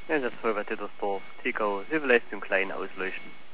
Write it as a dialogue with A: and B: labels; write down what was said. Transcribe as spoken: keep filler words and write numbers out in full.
A: Ja, das Vollwerte das Dorf. Tegau, Hilfeleistung klein ausleuchten.